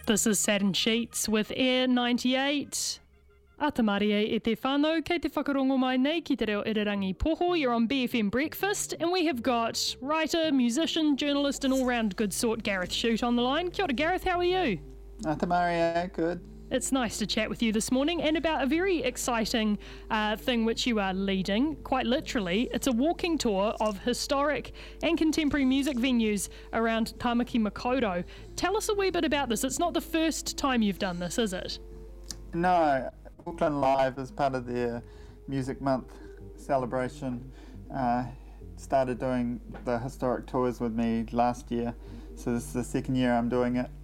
This is Saturn Sheets with Air 98. Atamarie e te whānau, kei te whakarongo mai nei ki te reo Irirangi Poho. You're on BFM Breakfast, and we have got writer, musician, journalist, and all-round good sort Gareth Shute on the line. Kia ora, Gareth, how are you? Atamarie, good. It's nice to chat with you this morning, and about a very exciting thing which you are leading, quite literally. It's a walking tour of historic and contemporary music venues around Tamaki Makaurau. Tell us a wee bit about this. It's not the first time you've done this, is it? No, Auckland Live is part of their Music Month celebration. Started doing the historic tours with me last year, so this is the second year I'm doing it.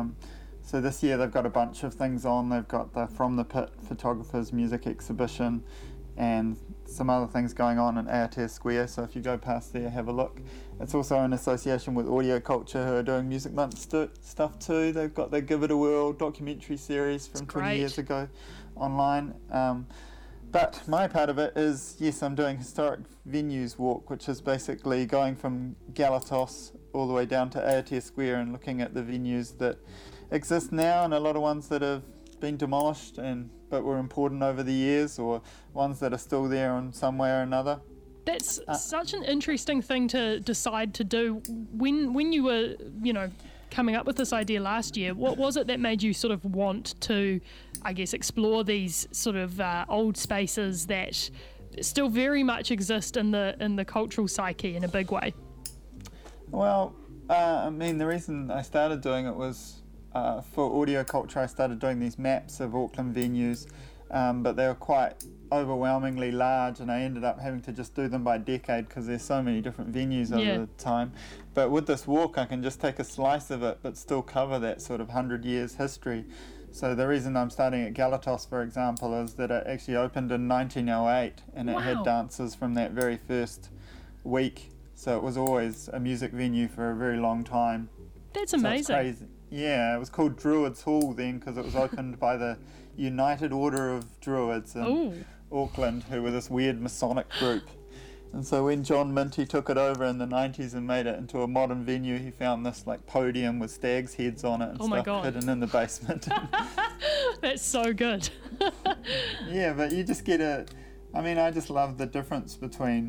So this year they've got a bunch of things on. They've got the From the Pit Photographers Music Exhibition and some other things going on in Aotea Square, so if you go past there, have a look. It's also in association with Audio Culture, who are doing Music Month stuff too. They've got the Give It a Whirl documentary series from 20 years ago online. But my part of it is, yes, I'm doing Historic Venues Walk, which is basically going from Galatos all the way down to Aotea Square and looking at the venues that exist now, and a lot of ones that have been demolished but were important over the years, or ones that are still there in some way or another. That's such an interesting thing to decide to do. When you were, coming up with this idea last year, what was it that made you sort of want to, I guess, explore these sort of old spaces that still very much exist in the cultural psyche in a big way? Well, the reason I started doing it was for Audio Culture. I started doing these maps of Auckland venues, but they were quite overwhelmingly large, and I ended up having to just do them by decade because there's so many different venues over the time. But with this walk, I can just take a slice of it but still cover that sort of 100 years history. So the reason I'm starting at Galatos, for example, is that it actually opened in 1908, and it had dances from that very first week. So it was always a music venue for a very long time. That's amazing. It's crazy. Yeah, it was called Druids Hall then because it was opened by the United Order of Druids in Auckland, who were this weird Masonic group. And so when John Minty took it over in the 90s and made it into a modern venue, he found this podium with stags' heads on it and stuff hidden in the basement. That's so good. Yeah, but you just get I just love the difference between,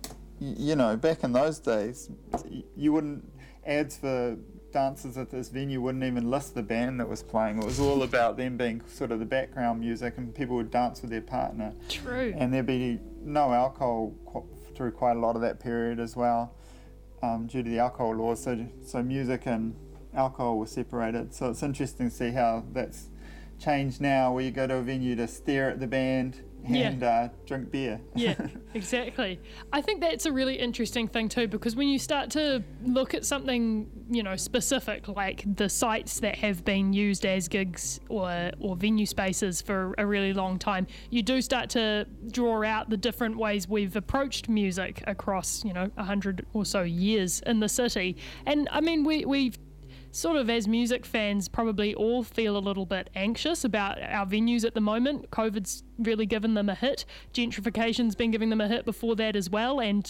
back in those days, you wouldn't, ads for dancers at this venue wouldn't even list the band that was playing. It was all about them being sort of the background music, and people would dance with their partner. True. And there'd be no alcohol through quite a lot of that period as well, due to the alcohol laws. So music and alcohol were separated. So it's interesting to see how that's changed now, where you go to a venue to stare at the band and drink beer. Yeah, exactly. I think that's a really interesting thing too, because when you start to look at something, specific, like the sites that have been used as gigs or venue spaces for a really long time, you do start to draw out the different ways we've approached music across, 100 or so years in the city. And we've sort of, as music fans, probably all feel a little bit anxious about our venues at the moment. COVID's really given them a hit. Gentrification's been giving them a hit before that as well, and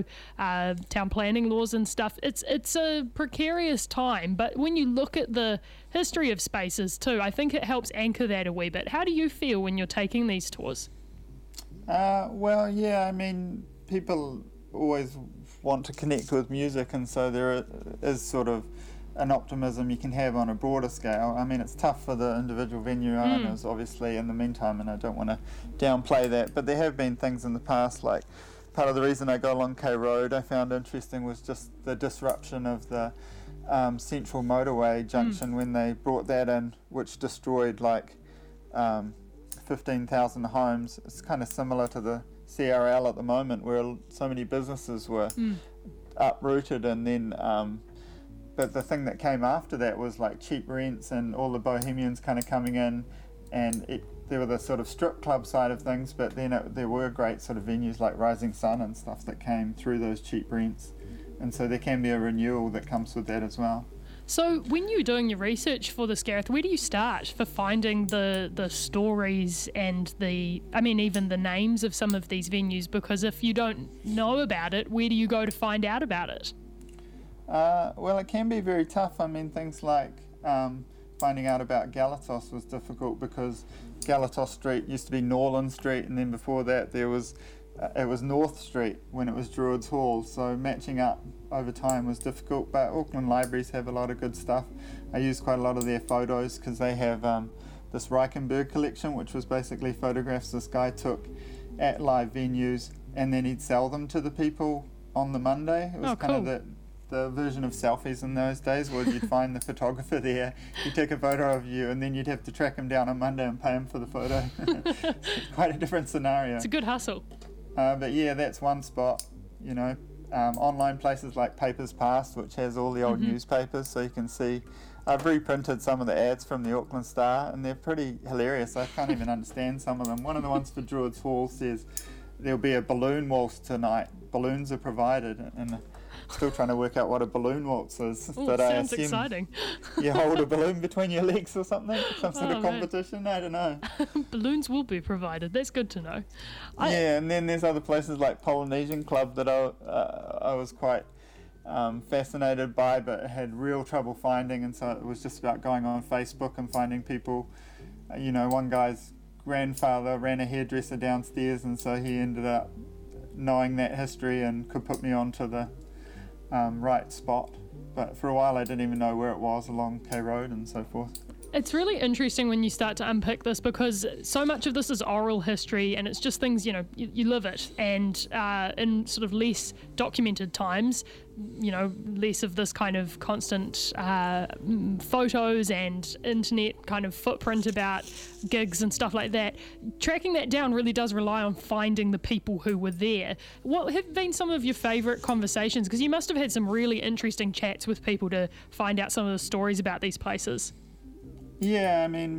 town planning laws and stuff. It's a precarious time, but when you look at the history of spaces too, I think it helps anchor that a wee bit. How do you feel when you're taking these tours? People always want to connect with music, and so there is sort of an optimism you can have on a broader scale. It's tough for the individual venue owners, obviously, in the meantime, and I don't want to downplay that, but there have been things in the past, like part of the reason I go along K Road I found interesting was just the disruption of the central motorway junction when they brought that in, which destroyed 15,000 homes. It's kind of similar to the CRL at the moment, where so many businesses were uprooted, and then but the thing that came after that was cheap rents and all the bohemians kind of coming in, and there were the sort of strip club side of things, but then there were great sort of venues like Rising Sun and stuff that came through those cheap rents, and so there can be a renewal that comes with that as well. So when you're doing your research for this, Gareth, where do you start for finding the stories and even the names of some of these venues? Because if you don't know about it, where do you go to find out about it? Well, it can be very tough. Things like finding out about Galatos was difficult because Galatos Street used to be Norland Street, and then before that there was it was North Street when it was Druids Hall, so matching up over time was difficult, but Auckland Libraries have a lot of good stuff. I use quite a lot of their photos because they have this Reichenberg collection, which was basically photographs this guy took at live venues, and then he'd sell them to the people on the Monday. It was kind of the version of selfies in those days, where you'd find the photographer there, he'd take a photo of you, and then you'd have to track him down on Monday and pay him for the photo. Quite a different scenario. It's a good hustle. But yeah, that's one spot. You know, online places like Papers Past, which has all the old newspapers, so you can see. I've reprinted some of the ads from the Auckland Star, and they're pretty hilarious. I can't even understand some of them. One of the ones for Druids Hall says there'll be a balloon waltz tonight. Balloons are provided, and still trying to work out what a balloon waltz is. Ooh, but sounds I assume exciting. You hold a balloon between your legs or something, some sort of competition. I don't know. Balloons will be provided. That's good to know. Yeah, and then there's other places like Polynesian Club that I was quite fascinated by, but had real trouble finding, and so it was just about going on Facebook and finding people. You know, one guy's grandfather ran a hairdresser downstairs, and so he ended up knowing that history and could put me onto the right spot. But for a while I didn't even know where it was along K Road and so forth. It's really interesting when you start to unpick this, because so much of this is oral history, and it's just things, you know, you live it, and in sort of less documented times, you know, less of this kind of constant photos and internet kind of footprint about gigs and stuff like that. Tracking that down really does rely on finding the people who were there. What have been some of your favourite conversations? Because you must have had some really interesting chats with people to find out some of the stories about these places. Yeah, I mean,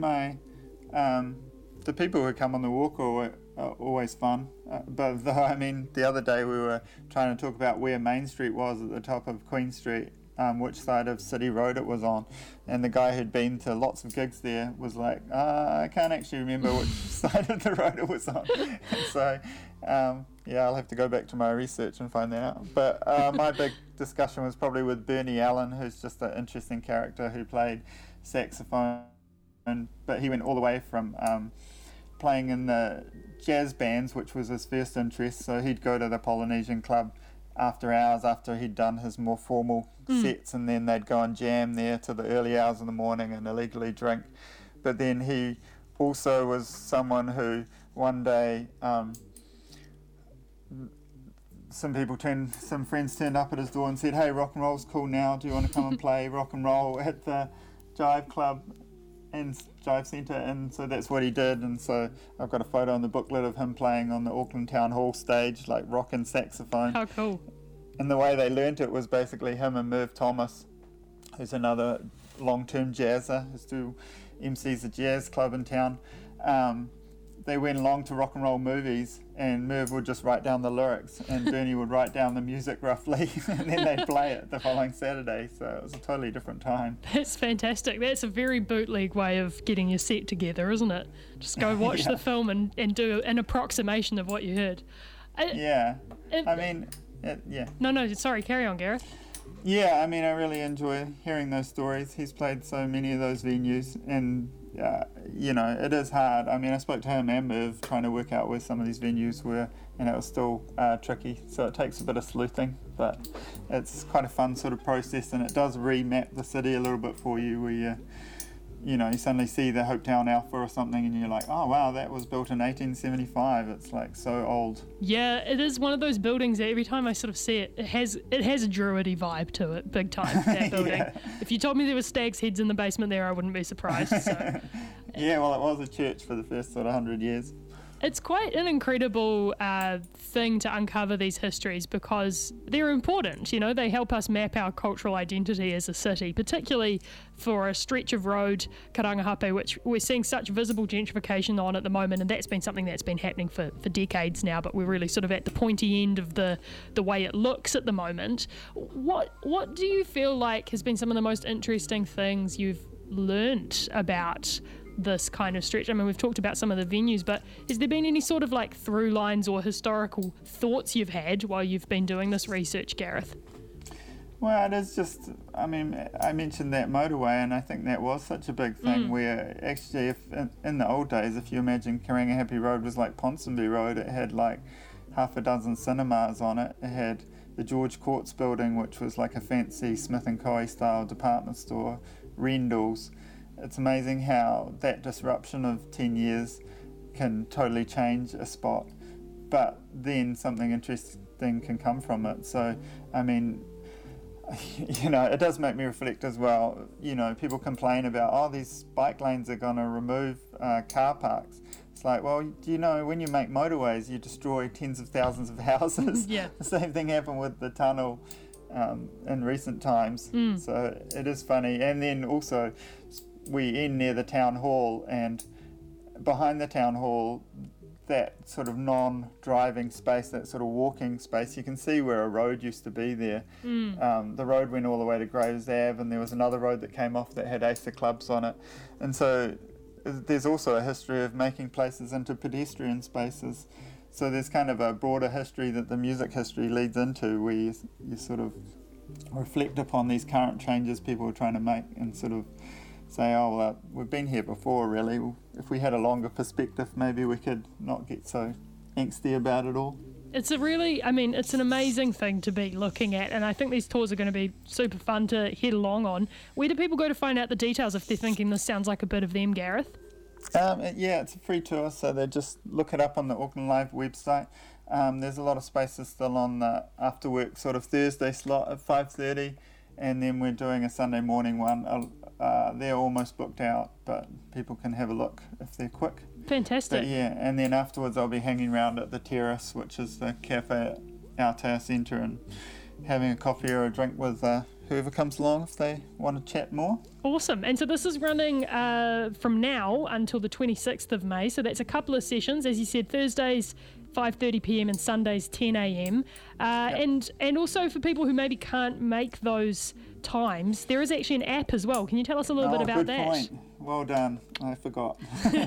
the people who come on the walk are always fun. But though, I mean, the other day we were trying to talk about where Main Street was at the top of Queen Street, which side of City Road it was on. And the guy who'd been to lots of gigs there was like, I can't actually remember which side of the road it was on. And so, yeah, I'll have to go back to my research and find that out. But my big discussion was probably with Bernie Allen, who's just an interesting character who played saxophone, but he went all the way from playing in the jazz bands, which was his first interest, so he'd go to the Polynesian Club after hours after he'd done his more formal sets, and then they'd go and jam there to the early hours of the morning and illegally drink. But then he also was someone who one day some friends turned up at his door and said, hey, rock and roll's cool now, do you want to come and play rock and roll at the Jive Club and Jive Centre? And so that's what he did, and so I've got a photo in the booklet of him playing on the Auckland Town Hall stage, like rock and saxophone. How cool. And the way they learnt it was basically him and Merv Thomas, who's another long-term jazzer, who still MCs a jazz club in town. They went along to rock and roll movies, and Merv would just write down the lyrics, and Bernie would write down the music roughly, and then they'd play it the following Saturday. So it was a totally different time. That's fantastic. That's a very bootleg way of getting your set together, isn't it? Just go watch the film and do an approximation of what you heard. Yeah. No, sorry, carry on, Gareth. Yeah, I mean, I really enjoy hearing those stories. He's played so many of those venues, and you know, it is hard. I mean, I spoke to him and Merv trying to work out where some of these venues were, and it was still tricky, so it takes a bit of sleuthing, but it's quite a fun sort of process, and it does remap the city a little bit for you, where you suddenly see the Hopetown Alpha or something, and you're like, oh wow, that was built in 1875. It's like so old. Yeah, it is one of those buildings that every time I sort of see it, it has a Druidy vibe to it, big time, that building. Yeah. If you told me there were stags' heads in the basement there, I wouldn't be surprised. So. Yeah, well, it was a church for the first sort of 100 years. It's quite an incredible thing to uncover these histories, because they're important. You know, they help us map our cultural identity as a city, particularly for a stretch of road, Karangahape, which we're seeing such visible gentrification on at the moment, and that's been something that's been happening for decades now, but we're really sort of at the pointy end of the way it looks at the moment. What do you feel like has been some of the most interesting things you've learnt about this kind of stretch? I mean, we've talked about some of the venues, but has there been any sort of like through lines or historical thoughts you've had while you've been doing this research, Gareth? Well, it is just, I mean, I mentioned that motorway, and I think that was such a big thing where actually, if in the old days, if you imagine Karangahape Road was like Ponsonby Road, it had like half a dozen cinemas on it. It had the George Courts building, which was like a fancy Smith & Co. style department store, Rendell's. It's amazing how that disruption of 10 years can totally change a spot, but then something interesting can come from it. So, I mean, you know, it does make me reflect as well. You know, people complain about, oh, these bike lanes are going to remove car parks. It's like, well, do you know, when you make motorways, you destroy tens of thousands of houses. Yeah. The same thing happened with the tunnel in recent times. So it is funny. And then also, we end near the town hall, and behind the town hall, that sort of non-driving space, that sort of walking space, you can see where a road used to be there. The road went all the way to Graves Ave, and there was another road that came off that had Acer clubs on it. And so there's also a history of making places into pedestrian spaces. So there's kind of a broader history that the music history leads into, where you sort of reflect upon these current changes people are trying to make, and sort of say, oh, well, we've been here before, really. If we had a longer perspective, maybe we could not get so angsty about it all. It's it's an amazing thing to be looking at, and I think these tours are going to be super fun to head along on. Where do people go to find out the details if they're thinking this sounds like a bit of them, Gareth? Yeah, it's a free tour, so they just look it up on the Auckland Live website. There's a lot of spaces still on the after work sort of Thursday slot at 5:30, and then we're doing a Sunday morning one. They're almost booked out, but people can have a look if they're quick. Fantastic. But yeah, and then afterwards I'll be hanging around at the Terrace, which is the cafe at Aotea Centre, and having a coffee or a drink with whoever comes along if they want to chat more. Awesome. And so this is running from now until the 26th of May, so that's a couple of sessions, as you said, Thursdays 5:30 p.m. and Sundays 10 a.m. And also for people who maybe can't make those times, there is actually an app as well. Can you tell us a little bit about good that? Point. Well done. I forgot.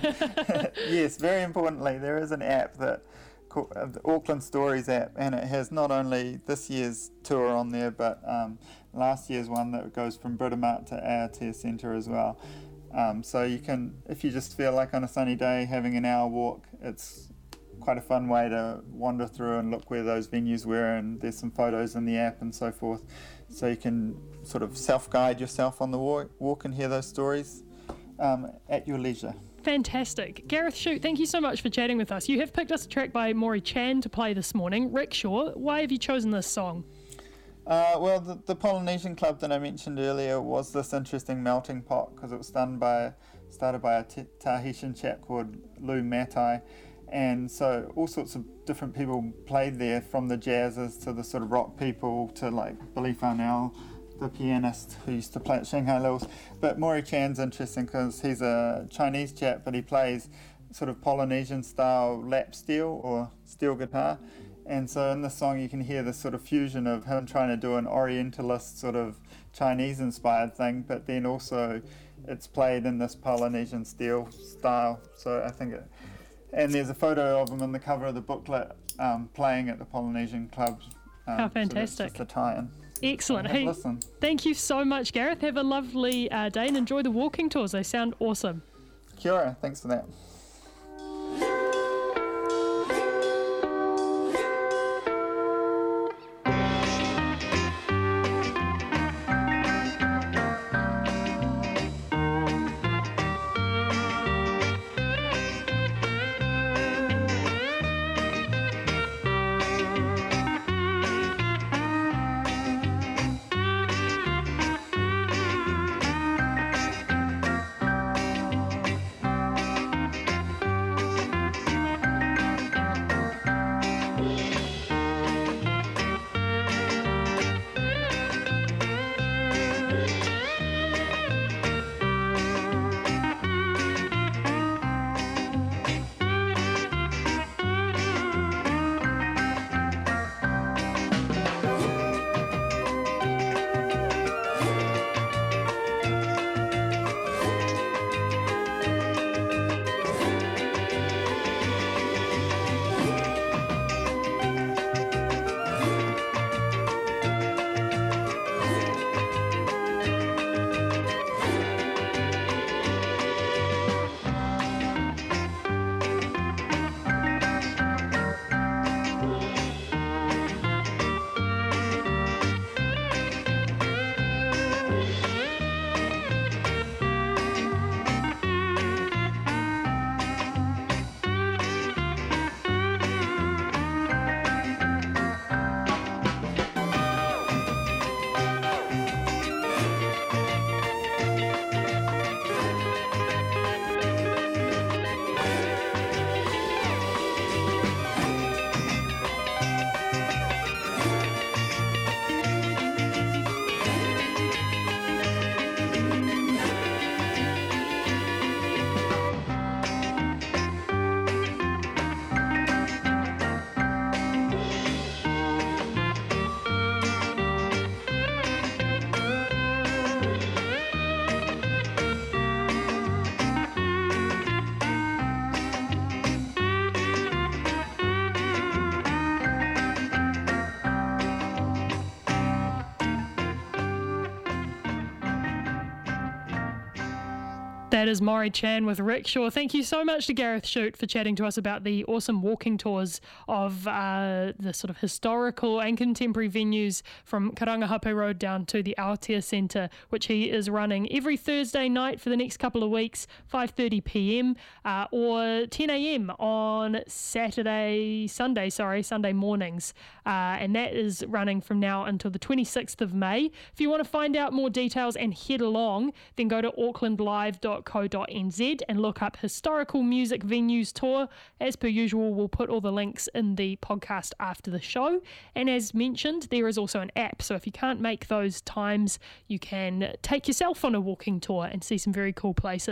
Yes, very importantly, there is an app that called the Auckland Stories app, and it has not only this year's tour on there, but last year's one that goes from Britomart to Aotea Centre as well. So you can, if you just feel like on a sunny day having an hour walk, it's quite a fun way to wander through and look where those venues were, and there's some photos in the app and so forth, so you can sort of self-guide yourself on the walk and hear those stories at your leisure. Fantastic. Gareth Shute, thank you so much for chatting with us. You have picked us a track by Maury Chan to play this morning, Rickshaw. Why have you chosen this song? Well, the Polynesian Club that I mentioned earlier was this interesting melting pot, because it was started by a Tahitian chap called Lou Matai. And so all sorts of different people played there, from the jazzers to the sort of rock people to like Billy Farnell, the pianist who used to play at Shanghai Lils. But Maury Chan's interesting because he's a Chinese chap, but he plays sort of Polynesian style lap steel or steel guitar. And so in the song you can hear this sort of fusion of him trying to do an Orientalist sort of Chinese inspired thing, but then also it's played in this Polynesian steel style. So I think and there's a photo of him on the cover of the booklet playing at the Polynesian Club. How fantastic. So that's just a tie-in. Excellent. Hey, listen. Thank you so much, Gareth. Have a lovely day and enjoy the walking tours. They sound awesome. Kia ora. Thanks for that. That is Maury Chan with Rickshaw. Thank you so much to Gareth Shute for chatting to us about the awesome walking tours of the sort of historical and contemporary venues from Karangahape Road down to the Aotea Centre, which he is running every Thursday night for the next couple of weeks, 5:30 p.m. Or 10 a.m. on Sunday mornings. And that is running from now until the 26th of May. If you want to find out more details and head along, then go to aucklandlive.co.nz and look up Historical Music Venues Tour. As per usual, we'll put all the links in the podcast after the show. And as mentioned, there is also an app. So if you can't make those times, you can take yourself on a walking tour and see some very cool places.